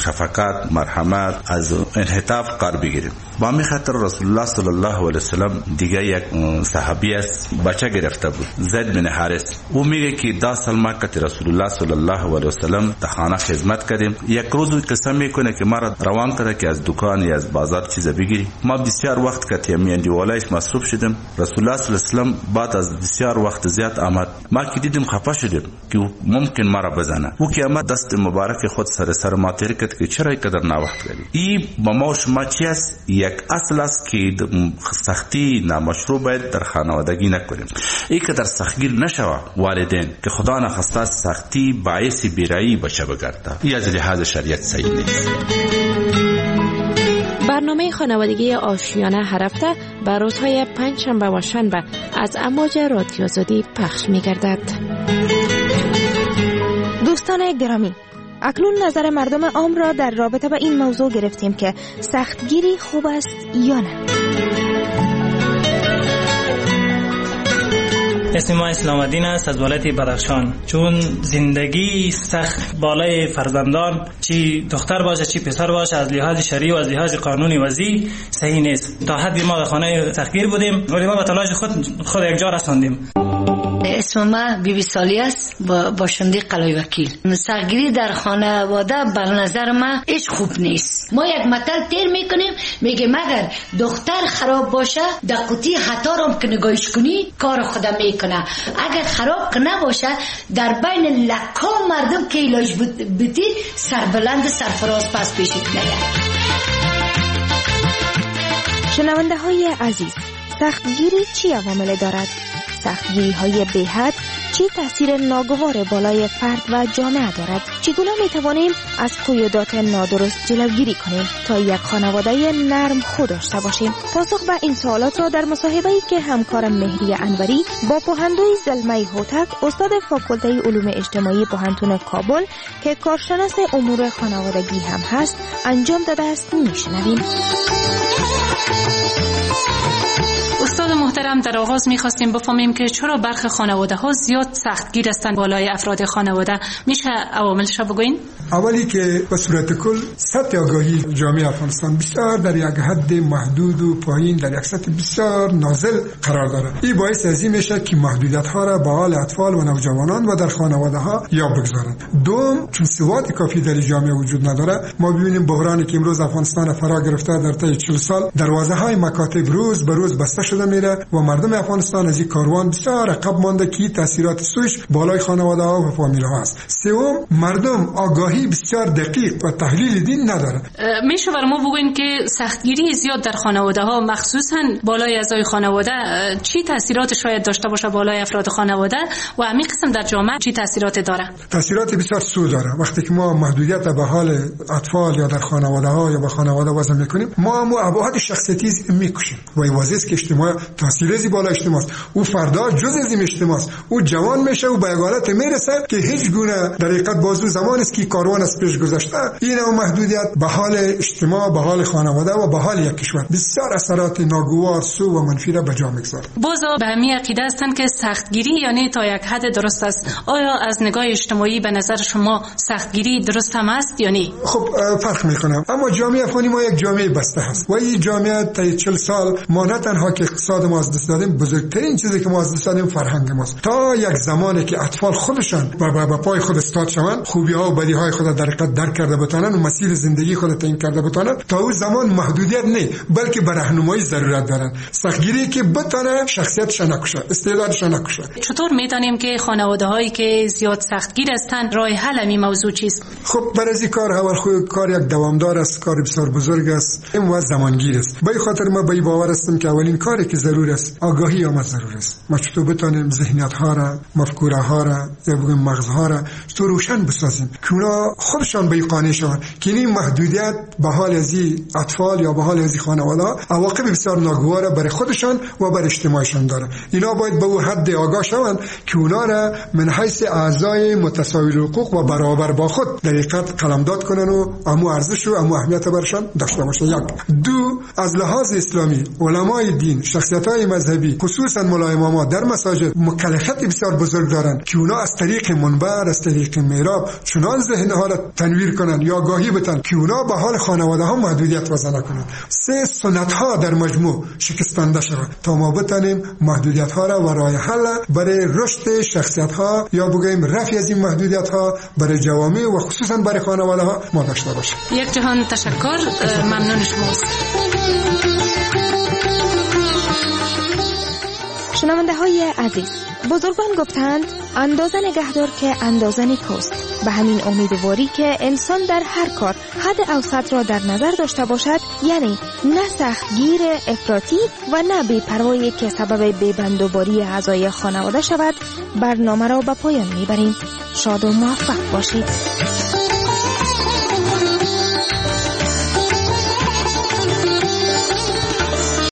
شفقت، مرحمت، از انعطاف کار بگیریم. با همین خاطر رسول الله صلی الله علیه و سلم دیگه یک صحابی است بچه گرفته بود، زید بن حارث. او میگه که 10 سال ما که رسول الله صلی الله علیه و سلم در خانه خدمت کردیم، یک روز قسم میکنه که ما را روان کرده که از دکان یا از بازار چیز بگیری. ما بسیار وقت که میاندی ولایش مصروف شدیم. رسول الله صلی الله علیه و سلم بعد از بسیار وقت زیاد آمد. ما که دیدیم خفه شدیم که ممکن ما را بزنه. او که آمد دست مبارک خود سر ما تیر کرد که چرا اینقدر ناوقت کردی. این با ما شما چی است؟ یک اصل است که سختی نامشروع باید در خانوادگی نکنیم. این که در سختگیر نشوه والدین که خدا نخواسته سختی باعث بیرایی بچه بگرده. این از لحاظ شریعت صحیح نیست. برنامه خانوادگی آشیانه هر هفته به روزهای پنجشنبه و شنبه از امواج رادیو آزادی پخش می‌گردد. دوستان گرامی، اکنون نظر مردم عام را در رابطه با این موضوع گرفتیم که سختگیری خوب است یا نه. اسم ما اسلام الدین است از ولایت بدخشان. چون زندگی سخت بالای فرزندان، چی دختر باشه چی پسر باشه، از لحاظ شرعی و از لحاظ قانونی وضعی صحیح نیست. تا حدی ما در خانه سختگیر بودیم ولی ما به تلاش خود یک جا رساندیم. اسم ما بیبی سالی است، باشنده قلعه وکیل. سختگیری در خانواده بر نظر من هیچ خوب نیست. ما یک مطلب تیر میکنیم، میگیم اگر دختر خراب باشه در قوطی حتارم که نگاهش کنی کار خودم میکنه، اگر خراب که نباشه در بین لکا مردم که علاج بودی سربلند سرفراز پس پیشی کنه. شنونده های عزیز، سختگیری چی عوامل دارد؟ سختگیری های بی‌حد چه تأثیر ناگوار بالای فرد و جامعه دارد؟ چگونه می توانیم از قیودات نادرست جلوگیری کنیم تا یک خانواده نرم خود داشته باشیم؟ پاسخ به این سوالات را در مصاحبه‌ای که همکارم مهریه انوری با پوهندوی زلمه هوتک، استاد فاکولته علوم اجتماعی پوهنتون کابل که کارشناس امور خانوادگی هم هست انجام داده است میشنویم. استاد محترم، در آغاز می‌خواستیم بفهمیم که چرا برخی خانواده‌ها زیاد سختگیر هستند بالای افراد خانواده. میشه عواملش بگوین؟ اولی که به صورت کل سطح آگاهی جامعه افغانستان بسیار در یک حد محدود و پایین، در یک سطح بسیار نازل قرار دارد. این باعث از این میشه که محدودیت‌ها را به حال اطفال و نوجوانان و در خانواده‌ها یا بگذارند. دوم، چون سواد کافی در جامعه وجود نداره، ما ببینیم بحرانی که امروز افغانستان فرا گرفته در طی 40 سال، دروازه‌های مکاتب روز به روز بسته شده میره و مردم افغانستان از این کاروان بسیار عقب مانده که تاثیرات سوش بالای خانواده‌ها و فامیل‌ها است. سوم، مردم آگاهی بسیار دقیق و تحلیل دین نداره. میشه برای ما بگوین که سختگیری زیاد در خانواده‌ها مخصوصاً بالای اعضای خانواده چی تاثیرات شاید داشته باشه بالای افراد خانواده و همین قسم در جامعه چی تاثیرات داره؟ تاثیرات بسیار سو داره. وقتی که ما محدودیت به حال اطفال یا در خانواده‌ها یا به خانواده وضع میکنیم، ما هم ابعاد شخصیتی میکشیم و این واضحه که اجتماع تاثیر از بالا اجتماع است. او فردا جز از این اجتماع است. او جوان میشه و به حالت میرسه که هیچ گونه در حقیقت بازو زمان است که کاروان از پیش گذشته. این محدودیت به حال اجتماع، به حال خانواده و به حال یک کشور بسیار اثرات ناگوار، سو و منفی را به جا میگذارد. بازا به همین عقیده هستند که سختگیری یعنی تا یک حد درست است. آیا از نگاه اجتماعی به نظر شما سختگیری درست هم است یا نه؟ خب فرق میکنه، اما جامعه افغانی ما یک جامعه بسته هست و این جامعه تا 40 سال ما نه تنها که اقتصاد ما از دست دادیم، بزرگترین چیزی که ما از دست دادیم فرهنگ ماست. تا یک زمانی که اطفال خودشان با پای خود استاد شوند، خوبی ها و بدی های خود در حقیقت درک کرده بتونن و مسیر زندگی خود تعیین کرده بتونن، تا اون زمان محدودیت نه بلکه به راهنمایی ضرورت دارن. سختگیری که بتونه شخصیتش نکشه، استعدادش نکشه. چطور میدانیم که خانواده هایی که زیاد سختگیر هستند راه حل این موضوع چیست؟ خب برای این کار اول خود کار یک دوامدار است، کار بسیار بزرگ است، این وقت زمانگیر است. به خاطر ما به باور هستم که اولین کاری که ضرور است آگاهی ما ضرور است. ما چطور بتونیم ذهنیت ها را، مفکوره ها را یا بگیم مغزها را چطور روشن بسازیم که اونا خودشان به قانع شوند که این محدودیت به حال از اطفال یا به حال از خانواده عواقب بسیار ناگوار برای خودشان و برای اجتماعشان داره. اینا باید به اون حد آگاه شوند که اونا را من حیث اعضای متساوی حقوق و برابر با خود در حقیقت قلمداد کنن و امو ارزش و امو اهمیت برشان داشته باشه. یک. دو، از لحاظ اسلامی علمای دین، شخصیت‌های مذهبی خصوصا مولای اماما در مساجد مکلفیت بسیار بزرگ دارن که اونا از طریق منبر، از طریق محراب چنان ذهنها را تنویر کنن یا آگاهی بدن که اونا به حال خانواده ها محدودیت وضع نکنن. سه، سنت ها در مجموع شکستنده شود تا ما بتونیم محدودیت ها را و راه حل برای رشد شخصیت ها یا بگیم رفع از این محدودیت ها برای جوامع و خصوصا برای خانواده ها ما داشته باشیم. یک جهان تشکر، ممنون شماست. شنونده های عزیز، بزرگان گفتند اندازه نگهدار که اندازه نیکوست. به همین امیدواری که انسان در هر کار حد اوسط را در نظر داشته باشد، یعنی نه سختگیر افراطی و نه بی‌پروایی که سبب بی‌بندوباری اعضای خانواده شود، برنامه را به پایان میبریم. شاد و موفق باشید.